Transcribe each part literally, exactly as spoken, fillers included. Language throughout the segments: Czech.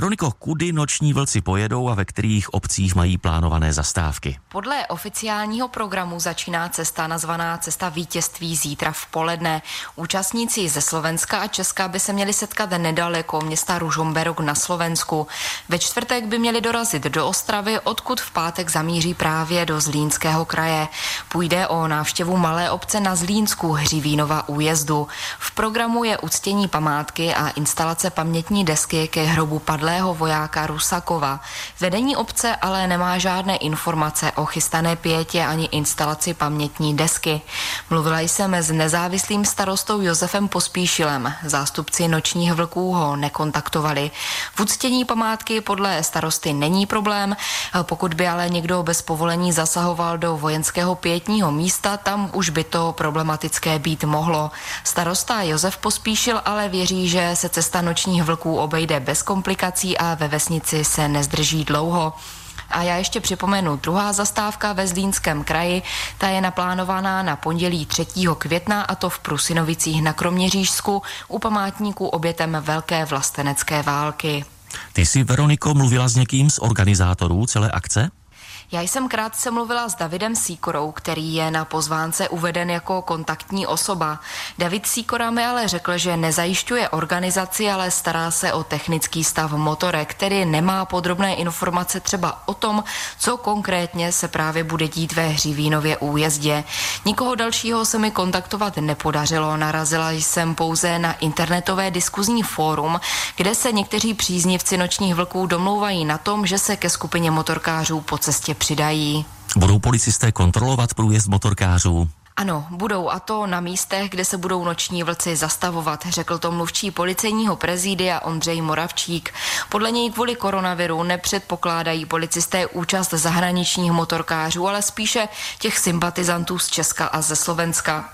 Veroniko, kudy noční vlci pojedou a ve kterých obcích mají plánované zastávky? Podle oficiálního programu začíná cesta nazvaná Cesta vítězství zítra v poledne. Účastníci ze Slovenska a Česka by se měli setkat nedaleko města Ružomberok na Slovensku. Ve čtvrtek by měli dorazit do Ostravy, odkud v pátek zamíří právě do Zlínského kraje. Půjde o návštěvu malé obce na Zlínsku Hřivínova újezdu. V programu je uctění památky a instalace pamětní desky ke hrobu padlého vojáka Rusakova. Vedení obce ale nemá žádné informace o chystané pietě ani instalaci pamětní desky. Mluvila jsem s nezávislým starostou Josefem Pospíšilem. Zástupci nočních vlků ho nekontaktovali. V uctění památky podle starosty není problém. Pokud by ale někdo bez povolení zasahoval do vojenského pietního místa, tam už by to problematické být mohlo. Starosta Josef Pospíšil ale věří, že se cesta nočních vlků obejde bez komplikací a ve vesnici se nezdrží dlouho. A já ještě připomenu, druhá zastávka ve Zlínském kraji, ta je naplánovaná na pondělí třetího května, a to v Prusinovicích na Kroměřížsku u památníku obětem Velké vlastenecké války. Ty jsi, Veroniko, mluvila s někým z organizátorů celé akce? Já jsem krátce mluvila s Davidem Sýkorou, který je na pozvánce uveden jako kontaktní osoba. David Sýkora mi ale řekl, že nezajišťuje organizaci, ale stará se o technický stav motorek, který nemá podrobné informace třeba o tom, co konkrétně se právě bude dít ve Hřivínově újezdě. Nikoho dalšího se mi kontaktovat nepodařilo, narazila jsem pouze na internetové diskuzní fórum, kde se někteří příznivci nočních vlků domlouvají na tom, že se ke skupině motorkářů po cestě přidají. Budou policisté kontrolovat průjezd motorkářů? Ano, budou, a to na místech, kde se budou noční vlci zastavovat, řekl to mluvčí policejního prezidia Ondřej Moravčík. Podle něj kvůli koronaviru nepředpokládají policisté účast zahraničních motorkářů, ale spíše těch sympatizantů z Česka a ze Slovenska.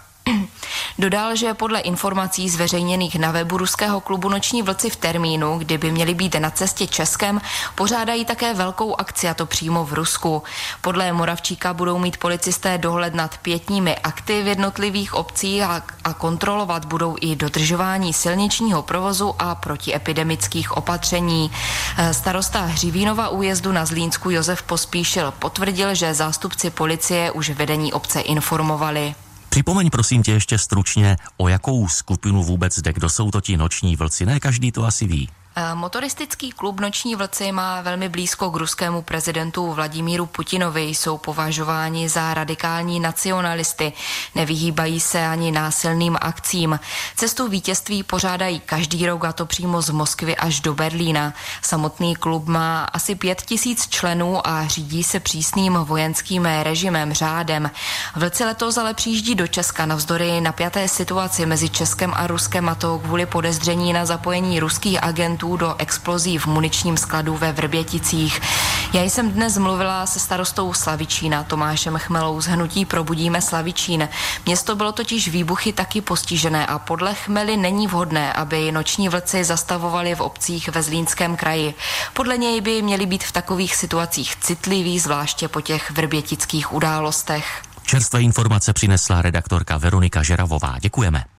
Dodal, že podle informací zveřejněných na webu ruského klubu Noční vlci v termínu, kdy by měli být na cestě Českem, pořádají také velkou akci, a to přímo v Rusku. Podle Moravčíka budou mít policisté dohled nad pietními akty v jednotlivých obcích a, a kontrolovat budou i dodržování silničního provozu a protiepidemických opatření. Starosta Hřivínova újezdu na Zlínsku Josef Pospíšil potvrdil, že zástupci policie už vedení obce informovali. Připomeň prosím tě ještě stručně, o jakou skupinu vůbec jde, kdo jsou to ti noční vlci, ne každý to asi ví. Motoristický klub Noční vlci má velmi blízko k ruskému prezidentu Vladimíru Putinovi, jsou považováni za radikální nacionalisty, nevyhýbají se ani násilným akcím. Cestu vítězství pořádají každý rok, a to přímo z Moskvy až do Berlína. Samotný klub má asi pět tisíc členů a řídí se přísným vojenským režimem, řádem. Vlci letos ale přijíždí do Česka navzdory napjaté situaci mezi Českem a Ruskem, a to kvůli podezření na zapojení ruských agentů do explozí v muničním skladu ve Vrběticích. Já jsem dnes mluvila se starostou Slavičína Tomášem Chmelou z hnutí Probudíme Slavičín. Město bylo totiž výbuchy taky postižené a podle Chmely není vhodné, aby noční vlci zastavovali v obcích ve Zlínském kraji. Podle něj by měli být v takových situacích citliví, zvláště po těch vrbětických událostech. Čerstvé informace přinesla redaktorka Veronika Žeravová. Děkujeme.